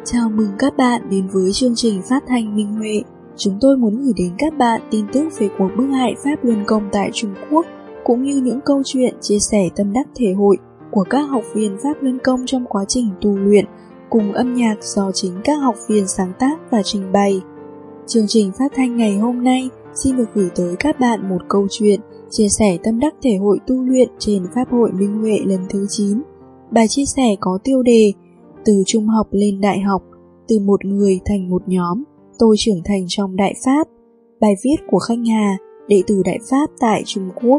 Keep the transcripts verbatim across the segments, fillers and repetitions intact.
Chào mừng các bạn đến với chương trình phát thanh Minh Huệ. Chúng tôi muốn gửi đến các bạn tin tức về cuộc bức hại Pháp Luân Công tại Trung Quốc, cũng như những câu chuyện chia sẻ tâm đắc thể hội của các học viên Pháp Luân Công trong quá trình tu luyện, cùng âm nhạc do chính các học viên sáng tác và trình bày. Chương trình phát thanh ngày hôm nay xin được gửi tới các bạn một câu chuyện chia sẻ tâm đắc thể hội tu luyện trên Pháp hội Minh Huệ lần thứ chín. Bài chia sẻ có tiêu đề Từ trung học lên đại học, từ một người thành một nhóm, tôi trưởng thành trong Đại Pháp. Bài viết của Khanh Hà, đệ tử Đại Pháp tại Trung Quốc.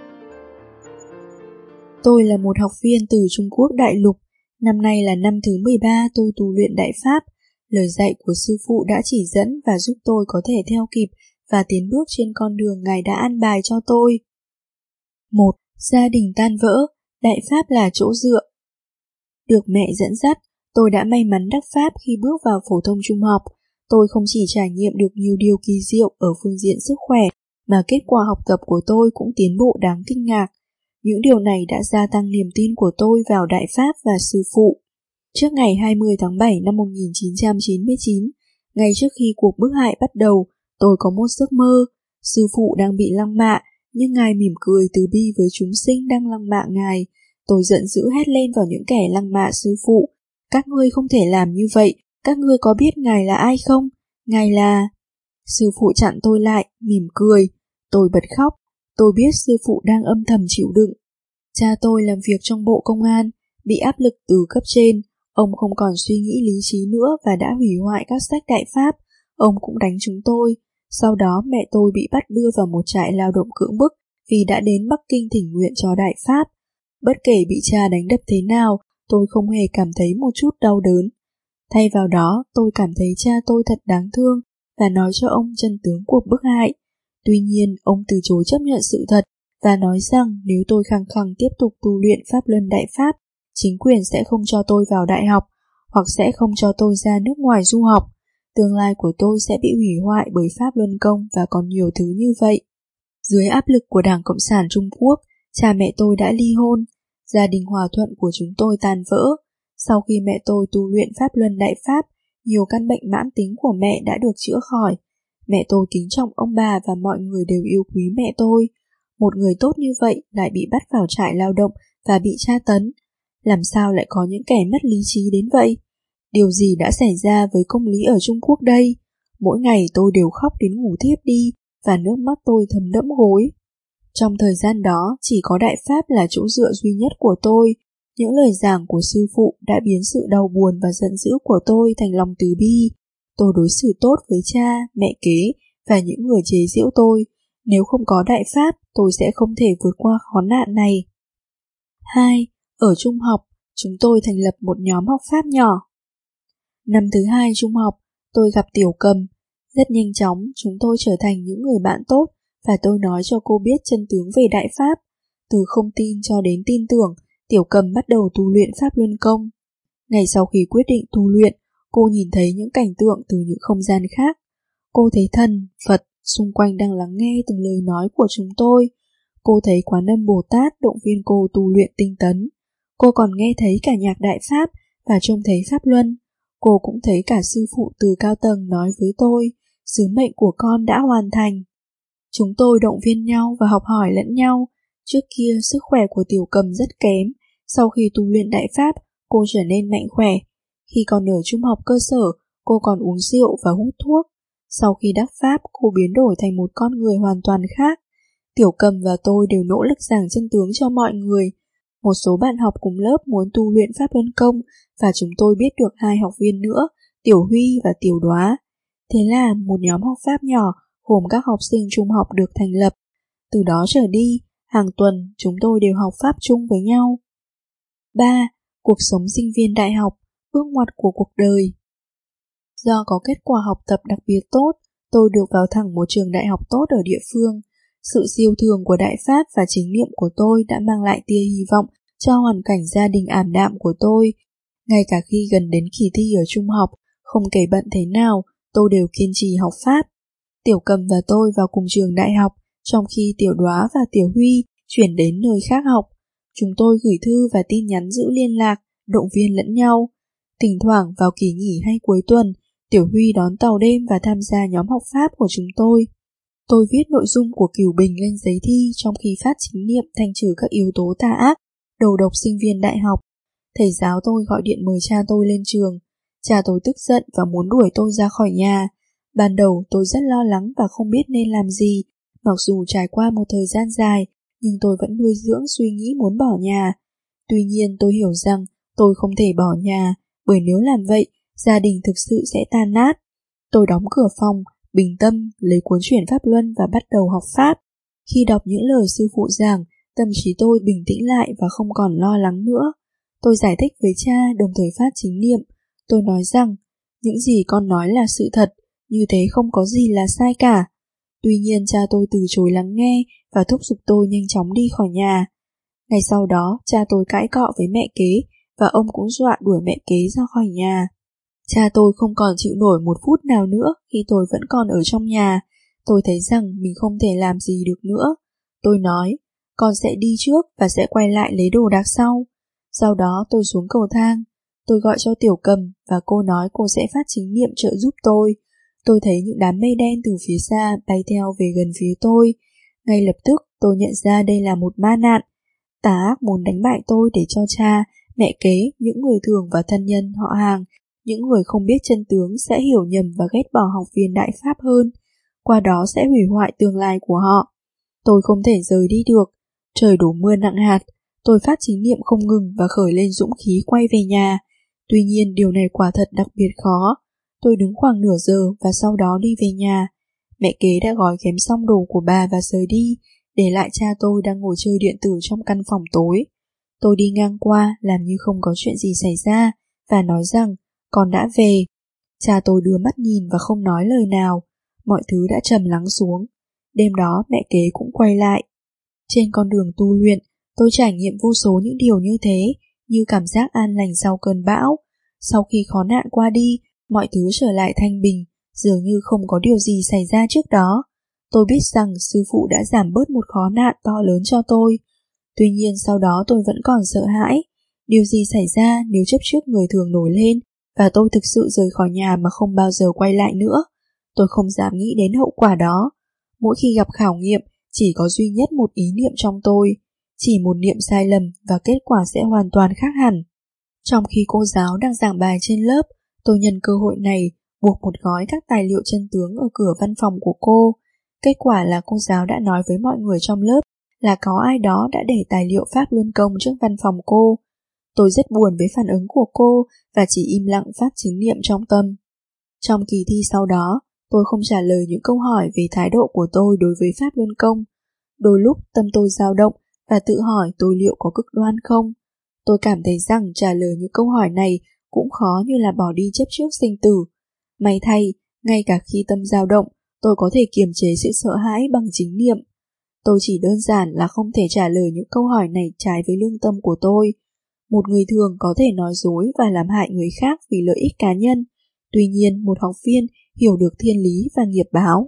Tôi là một học viên từ Trung Quốc đại lục. Năm nay là năm thứ mười ba tôi tu luyện Đại Pháp. Lời dạy của sư phụ đã chỉ dẫn và giúp tôi có thể theo kịp và tiến bước trên con đường Ngài đã an bài cho tôi. một. Gia đình tan vỡ, Đại Pháp là chỗ dựa. Được mẹ dẫn dắt, tôi đã may mắn đắc Pháp khi bước vào phổ thông trung học. Tôi không chỉ trải nghiệm được nhiều điều kỳ diệu ở phương diện sức khỏe, mà kết quả học tập của tôi cũng tiến bộ đáng kinh ngạc. Những điều này đã gia tăng niềm tin của tôi vào Đại Pháp và sư phụ. Trước ngày hai mươi tháng bảy năm một nghìn chín trăm chín mươi chín, ngay trước khi cuộc bức hại bắt đầu, tôi có một giấc mơ. Sư phụ đang bị lăng mạ, nhưng Ngài mỉm cười từ bi với chúng sinh đang lăng mạ Ngài. Tôi giận dữ hét lên vào những kẻ lăng mạ sư phụ. Các ngươi không thể làm như vậy, các ngươi có biết Ngài là ai không? Ngài là... Sư phụ chặn tôi lại, mỉm cười. Tôi bật khóc. Tôi biết sư phụ đang âm thầm chịu đựng. Cha tôi làm việc trong Bộ Công an, bị áp lực từ cấp trên. Ông không còn suy nghĩ lý trí nữa và đã hủy hoại các sách Đại Pháp. Ông cũng đánh chúng tôi. Sau đó mẹ tôi bị bắt đưa vào một trại lao động cưỡng bức vì đã đến Bắc Kinh thỉnh nguyện cho Đại Pháp. Bất kể bị cha đánh đập thế nào, tôi không hề cảm thấy một chút đau đớn. Thay vào đó, tôi cảm thấy cha tôi thật đáng thương và nói cho ông chân tướng cuộc bức hại. Tuy nhiên, ông từ chối chấp nhận sự thật và nói rằng nếu tôi khăng khăng tiếp tục tu luyện Pháp Luân Đại Pháp, chính quyền sẽ không cho tôi vào đại học hoặc sẽ không cho tôi ra nước ngoài du học. Tương lai của tôi sẽ bị hủy hoại bởi Pháp Luân Công và còn nhiều thứ như vậy. Dưới áp lực của Đảng Cộng sản Trung Quốc, cha mẹ tôi đã ly hôn. Gia đình hòa thuận của chúng tôi tan vỡ. Sau khi mẹ tôi tu luyện Pháp Luân Đại Pháp, nhiều căn bệnh mãn tính của mẹ đã được chữa khỏi. Mẹ tôi kính trọng ông bà và mọi người đều yêu quý mẹ tôi. Một người tốt như vậy lại bị bắt vào trại lao động và bị tra tấn. Làm sao lại có những kẻ mất lý trí đến vậy? Điều gì đã xảy ra với công lý ở Trung Quốc đây? Mỗi ngày tôi đều khóc đến ngủ thiếp đi và nước mắt tôi thấm đẫm gối. Trong thời gian đó, chỉ có Đại Pháp là chỗ dựa duy nhất của tôi. Những lời giảng của sư phụ đã biến sự đau buồn và giận dữ của tôi thành lòng từ bi. Tôi đối xử tốt với cha, mẹ kế và những người chế giễu tôi. Nếu không có Đại Pháp, tôi sẽ không thể vượt qua khó nạn này. hai. Ở trung học, chúng tôi thành lập một nhóm học Pháp nhỏ. Năm thứ hai trung học, tôi gặp Tiểu Cầm. Rất nhanh chóng, chúng tôi trở thành những người bạn tốt và tôi nói cho cô biết chân tướng về Đại Pháp. Từ không tin cho đến tin tưởng, Tiểu Cầm bắt đầu tu luyện Pháp Luân Công. Ngày sau khi quyết định tu luyện, cô nhìn thấy những cảnh tượng từ những không gian khác. Cô thấy thần, Phật xung quanh đang lắng nghe từng lời nói của chúng tôi. Cô thấy Quán Âm Bồ Tát động viên cô tu luyện tinh tấn. Cô còn nghe thấy cả nhạc Đại Pháp và trông thấy Pháp Luân. Cô cũng thấy cả sư phụ từ cao tầng nói với tôi, sứ mệnh của con đã hoàn thành. Chúng tôi động viên nhau và học hỏi lẫn nhau. Trước kia sức khỏe của Tiểu Cầm rất kém. Sau khi tu luyện Đại Pháp, cô trở nên mạnh khỏe. Khi còn ở trung học cơ sở, cô còn uống rượu và hút thuốc. Sau khi đắc Pháp, cô biến đổi thành một con người hoàn toàn khác. Tiểu Cầm và tôi đều nỗ lực giảng chân tướng cho mọi người. Một số bạn học cùng lớp muốn tu luyện Pháp Luân Công và chúng tôi biết được hai học viên nữa, Tiểu Huy và Tiểu Đoá. Thế là một nhóm học Pháp nhỏ gồm các học sinh trung học được thành lập. Từ đó trở đi, hàng tuần chúng tôi đều học Pháp chung với nhau. ba. Cuộc sống sinh viên đại học, bước ngoặt của cuộc đời. Do có kết quả học tập đặc biệt tốt, tôi được vào thẳng một trường đại học tốt ở địa phương. Sự siêu thường của Đại Pháp và chính niệm của tôi đã mang lại tia hy vọng cho hoàn cảnh gia đình ảm đạm của tôi. Ngay cả khi gần đến kỳ thi ở trung học, không kể bận thế nào, tôi đều kiên trì học Pháp. Tiểu Cầm và tôi vào cùng trường đại học, trong khi Tiểu Đoá và Tiểu Huy chuyển đến nơi khác học. Chúng tôi gửi thư và tin nhắn giữ liên lạc, động viên lẫn nhau. Thỉnh thoảng vào kỳ nghỉ hay cuối tuần, Tiểu Huy đón tàu đêm và tham gia nhóm học Pháp của chúng tôi. Tôi viết nội dung của Cửu Bình lên giấy thi trong khi phát chính niệm thanh trừ các yếu tố tà ác, đầu độc sinh viên đại học. Thầy giáo tôi gọi điện mời cha tôi lên trường. Cha tôi tức giận và muốn đuổi tôi ra khỏi nhà. Ban đầu tôi rất lo lắng và không biết nên làm gì. Mặc dù trải qua một thời gian dài, nhưng tôi vẫn nuôi dưỡng suy nghĩ muốn bỏ nhà. Tuy nhiên tôi hiểu rằng tôi không thể bỏ nhà, bởi nếu làm vậy, gia đình thực sự sẽ tan nát. Tôi đóng cửa phòng, bình tâm, lấy cuốn truyện Pháp Luân và bắt đầu học Pháp. Khi đọc những lời sư phụ giảng, tâm trí tôi bình tĩnh lại và không còn lo lắng nữa. Tôi giải thích với cha, đồng thời phát chính niệm. Tôi nói rằng, những gì con nói là sự thật, như thế không có gì là sai cả. Tuy nhiên cha tôi từ chối lắng nghe và thúc giục tôi nhanh chóng đi khỏi nhà. Ngày sau đó, cha tôi cãi cọ với mẹ kế và ông cũng dọa đuổi mẹ kế ra khỏi nhà. Cha tôi không còn chịu nổi một phút nào nữa khi tôi vẫn còn ở trong nhà. Tôi thấy rằng mình không thể làm gì được nữa. Tôi nói, con sẽ đi trước và sẽ quay lại lấy đồ đạc sau. Sau đó tôi xuống cầu thang. Tôi gọi cho Tiểu Cầm và cô nói cô sẽ phát chính niệm trợ giúp tôi. Tôi thấy những đám mây đen từ phía xa bay theo về gần phía tôi. Ngay lập tức tôi nhận ra đây là một ma nạn. Tà ác muốn đánh bại tôi để cho cha, mẹ kế, những người thường và thân nhân họ hàng, những người không biết chân tướng sẽ hiểu nhầm và ghét bỏ học viên Đại Pháp hơn. Qua đó sẽ hủy hoại tương lai của họ. Tôi không thể rời đi được. Trời đổ mưa nặng hạt. Tôi phát chính niệm không ngừng và khởi lên dũng khí quay về nhà. Tuy nhiên điều này quả thật đặc biệt khó. Tôi đứng khoảng nửa giờ và sau đó đi về nhà. Mẹ kế đã gói ghém xong đồ của bà và rời đi, để lại cha tôi đang ngồi chơi điện tử trong căn phòng tối. Tôi đi ngang qua làm như không có chuyện gì xảy ra và nói rằng con đã về. Cha tôi đưa mắt nhìn và không nói lời nào. Mọi thứ đã trầm lắng xuống. Đêm đó mẹ kế cũng quay lại. Trên con đường tu luyện, tôi trải nghiệm vô số những điều như thế, như cảm giác an lành sau cơn bão. Sau khi khó nạn qua đi, mọi thứ trở lại thanh bình, dường như không có điều gì xảy ra trước đó. Tôi biết rằng sư phụ đã giảm bớt một khó nạn to lớn cho tôi. Tuy nhiên sau đó tôi vẫn còn sợ hãi. Điều gì xảy ra nếu chấp trước người thường nổi lên và tôi thực sự rời khỏi nhà mà không bao giờ quay lại nữa? Tôi không dám nghĩ đến hậu quả đó. Mỗi khi gặp khảo nghiệm, chỉ có duy nhất một ý niệm trong tôi. Chỉ một niệm sai lầm và kết quả sẽ hoàn toàn khác hẳn. Trong khi cô giáo đang giảng bài trên lớp, tôi nhân cơ hội này buộc một gói các tài liệu chân tướng ở cửa văn phòng của cô. Kết quả là cô giáo đã nói với mọi người trong lớp là có ai đó đã để tài liệu Pháp Luân Công trước văn phòng cô. Tôi rất buồn với phản ứng của cô và chỉ im lặng phát chính niệm trong tâm. Trong kỳ thi sau đó, tôi không trả lời những câu hỏi về thái độ của tôi đối với Pháp Luân Công. Đôi lúc tâm tôi dao động và tự hỏi tôi liệu có cực đoan không. Tôi cảm thấy rằng trả lời những câu hỏi này cũng khó như là bỏ đi chấp trước sinh tử. May thay, ngay cả khi tâm dao động, tôi có thể kiềm chế sự sợ hãi bằng chính niệm. Tôi chỉ đơn giản là không thể trả lời những câu hỏi này trái với lương tâm của tôi. Một người thường có thể nói dối và làm hại người khác vì lợi ích cá nhân. Tuy nhiên, một học viên hiểu được thiên lý và nghiệp báo.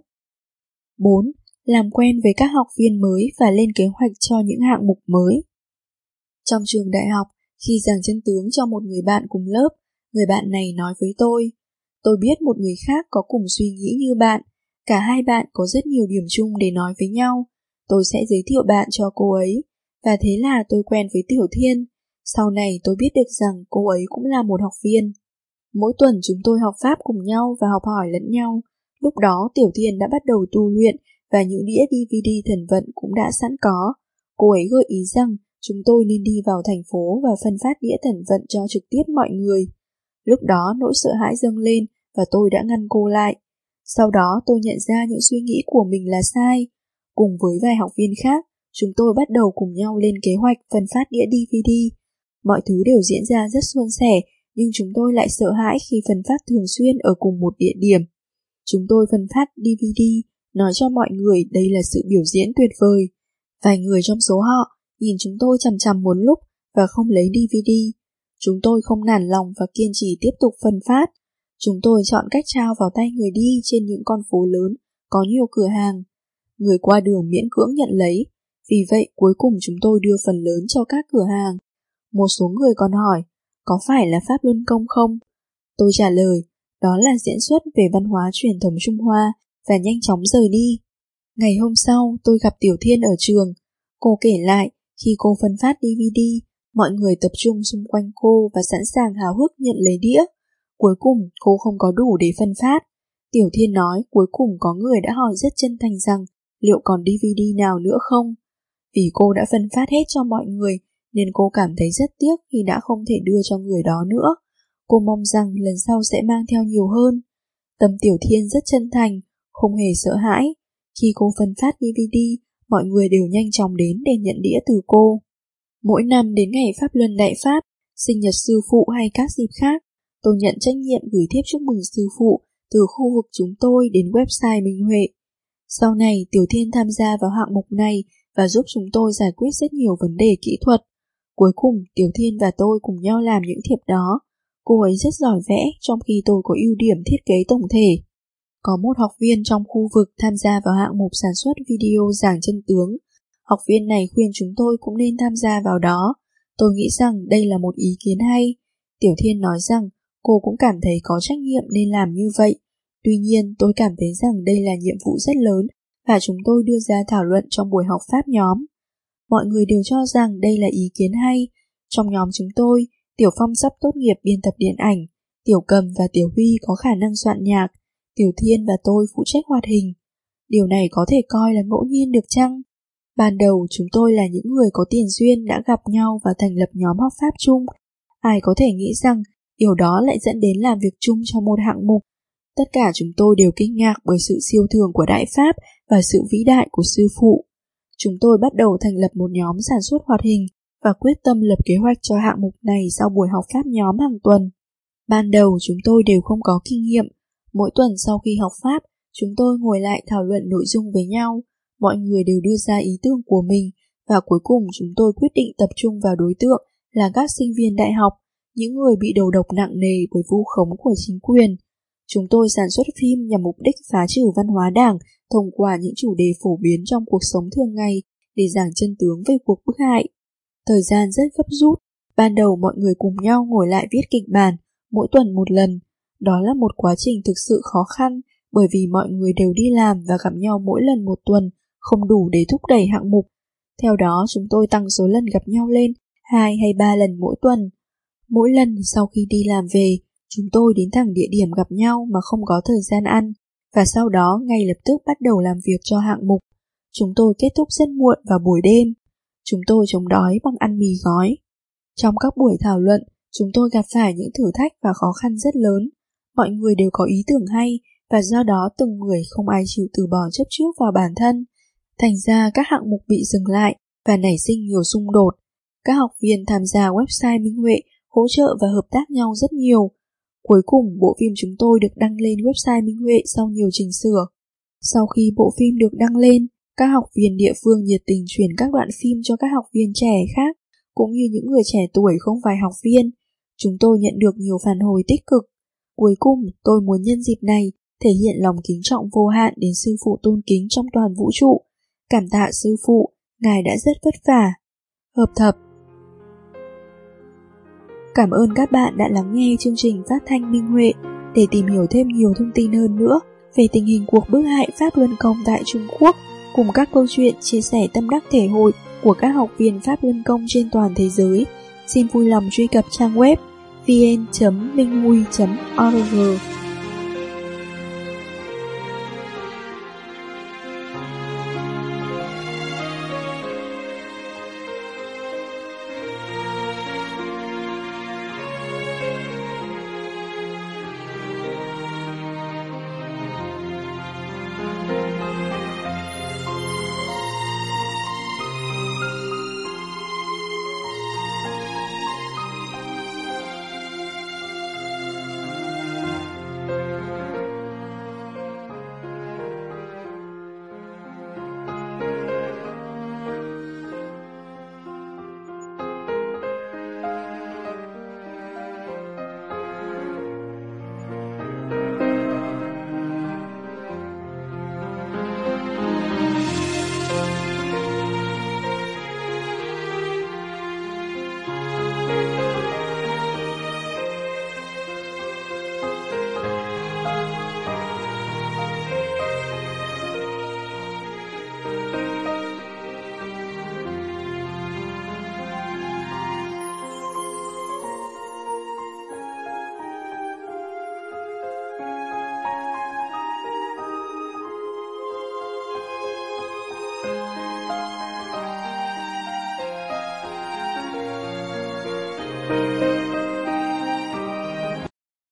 bốn. Làm quen với các học viên mới và lên kế hoạch cho những hạng mục mới. Trong trường đại học, khi giảng chân tướng cho một người bạn cùng lớp, người bạn này nói với tôi, tôi biết một người khác có cùng suy nghĩ như bạn, cả hai bạn có rất nhiều điểm chung để nói với nhau, tôi sẽ giới thiệu bạn cho cô ấy, và thế là tôi quen với Tiểu Thiên. Sau này tôi biết được rằng cô ấy cũng là một học viên. Mỗi tuần chúng tôi học Pháp cùng nhau và học hỏi lẫn nhau. Lúc đó Tiểu Thiên đã bắt đầu tu luyện và những đĩa đê vê đê thần vận cũng đã sẵn có. Cô ấy gợi ý rằng chúng tôi nên đi vào thành phố và phân phát đĩa thần vận cho trực tiếp mọi người. Lúc đó nỗi sợ hãi dâng lên và tôi đã ngăn cô lại. Sau đó tôi nhận ra những suy nghĩ của mình là sai. Cùng với vài học viên khác, chúng tôi bắt đầu cùng nhau lên kế hoạch phân phát đĩa đê vê đê. Mọi thứ đều diễn ra rất suôn sẻ, nhưng chúng tôi lại sợ hãi khi phân phát thường xuyên ở cùng một địa điểm. Chúng tôi phân phát đê vê đê, nói cho mọi người đây là sự biểu diễn tuyệt vời. Vài người trong số họ nhìn chúng tôi chằm chằm một lúc và không lấy đê vê đê. Chúng tôi không nản lòng và kiên trì tiếp tục phân phát. Chúng tôi chọn cách trao vào tay người đi trên những con phố lớn, có nhiều cửa hàng. Người qua đường miễn cưỡng nhận lấy, vì vậy cuối cùng chúng tôi đưa phần lớn cho các cửa hàng. Một số người còn hỏi, có phải là Pháp Luân Công không? Tôi trả lời, đó là diễn xuất về văn hóa truyền thống Trung Hoa, và nhanh chóng rời đi. Ngày hôm sau, tôi gặp Tiểu Thiên ở trường. Cô kể lại, khi cô phân phát đê vê đê, mọi người tập trung xung quanh cô và sẵn sàng háo hức nhận lấy đĩa. Cuối cùng, cô không có đủ để phân phát. Tiểu Thiên nói cuối cùng có người đã hỏi rất chân thành rằng liệu còn đê vê đê nào nữa không? Vì cô đã phân phát hết cho mọi người, nên cô cảm thấy rất tiếc khi đã không thể đưa cho người đó nữa. Cô mong rằng lần sau sẽ mang theo nhiều hơn. Tâm Tiểu Thiên rất chân thành, không hề sợ hãi. Khi cô phân phát đê vê đê, mọi người đều nhanh chóng đến để nhận đĩa từ cô. Mỗi năm đến ngày Pháp Luân Đại Pháp, sinh nhật sư phụ hay các dịp khác, tôi nhận trách nhiệm gửi thiếp chúc mừng sư phụ từ khu vực chúng tôi đến website Minh Huệ. Sau này, Tiểu Thiên tham gia vào hạng mục này và giúp chúng tôi giải quyết rất nhiều vấn đề kỹ thuật. Cuối cùng, Tiểu Thiên và tôi cùng nhau làm những thiệp đó. Cô ấy rất giỏi vẽ, trong khi tôi có ưu điểm thiết kế tổng thể. Có một học viên trong khu vực tham gia vào hạng mục sản xuất video giảng chân tướng. Học viên này khuyên chúng tôi cũng nên tham gia vào đó. Tôi nghĩ rằng đây là một ý kiến hay. Tiểu Thiên nói rằng cô cũng cảm thấy có trách nhiệm nên làm như vậy. Tuy nhiên, tôi cảm thấy rằng đây là nhiệm vụ rất lớn và chúng tôi đưa ra thảo luận trong buổi học pháp nhóm. Mọi người đều cho rằng đây là ý kiến hay. Trong nhóm chúng tôi, Tiểu Phong sắp tốt nghiệp biên tập điện ảnh, Tiểu Cầm và Tiểu Huy có khả năng soạn nhạc, Tiểu Thiên và tôi phụ trách hoạt hình. Điều này có thể coi là ngẫu nhiên được chăng? Ban đầu chúng tôi là những người có tiền duyên đã gặp nhau và thành lập nhóm học pháp chung. Ai có thể nghĩ rằng điều đó lại dẫn đến làm việc chung trong một hạng mục. Tất cả chúng tôi đều kinh ngạc bởi sự siêu thường của Đại Pháp và sự vĩ đại của sư phụ. Chúng tôi bắt đầu thành lập một nhóm sản xuất hoạt hình và quyết tâm lập kế hoạch cho hạng mục này sau buổi học pháp nhóm hàng tuần. Ban đầu chúng tôi đều không có kinh nghiệm. Mỗi tuần sau khi học pháp, chúng tôi ngồi lại thảo luận nội dung với nhau. Mọi người đều đưa ra ý tưởng của mình và cuối cùng chúng tôi quyết định tập trung vào đối tượng là các sinh viên đại học, những người bị đầu độc nặng nề bởi vu khống của chính quyền. Chúng tôi sản xuất phim nhằm mục đích phá trừ văn hóa Đảng thông qua những chủ đề phổ biến trong cuộc sống thường ngày để giảng chân tướng về cuộc bức hại. Thời gian rất gấp rút. Ban đầu mọi người cùng nhau ngồi lại viết kịch bản, mỗi tuần một lần. Đó là một quá trình thực sự khó khăn bởi vì mọi người đều đi làm và gặp nhau mỗi lần một tuần, không đủ để thúc đẩy hạng mục. Theo đó chúng tôi tăng số lần gặp nhau lên hai hay ba lần mỗi tuần. Mỗi lần sau khi đi làm về, chúng tôi đến thẳng địa điểm gặp nhau mà không có thời gian ăn, và sau đó ngay lập tức bắt đầu làm việc cho hạng mục. Chúng tôi kết thúc rất muộn vào buổi đêm. Chúng tôi chống đói bằng ăn mì gói. Trong các buổi thảo luận, chúng tôi gặp phải những thử thách và khó khăn rất lớn. Mọi người đều có ý tưởng hay, và do đó từng người không ai chịu từ bỏ chấp trước vào bản thân. Thành ra các hạng mục bị dừng lại và nảy sinh nhiều xung đột. Các học viên tham gia website Minh Huệ hỗ trợ và hợp tác nhau rất nhiều. Cuối cùng, bộ phim chúng tôi được đăng lên website Minh Huệ sau nhiều chỉnh sửa. Sau khi bộ phim được đăng lên, các học viên địa phương nhiệt tình chuyển các đoạn phim cho các học viên trẻ khác, cũng như những người trẻ tuổi không phải học viên. Chúng tôi nhận được nhiều phản hồi tích cực. Cuối cùng, tôi muốn nhân dịp này thể hiện lòng kính trọng vô hạn đến sư phụ tôn kính trong toàn vũ trụ. Cảm tạ sư phụ, ngài đã rất vất vả. Hợp thập. Cảm ơn các bạn đã lắng nghe chương trình phát thanh Minh Huệ. Để tìm hiểu thêm nhiều thông tin hơn nữa về tình hình cuộc bức hại Pháp Luân Công tại Trung Quốc, cùng các câu chuyện chia sẻ tâm đắc thể hội của các học viên Pháp Luân Công trên toàn thế giới, xin vui lòng truy cập trang web vn chấm minh hui chấm org. Thank you.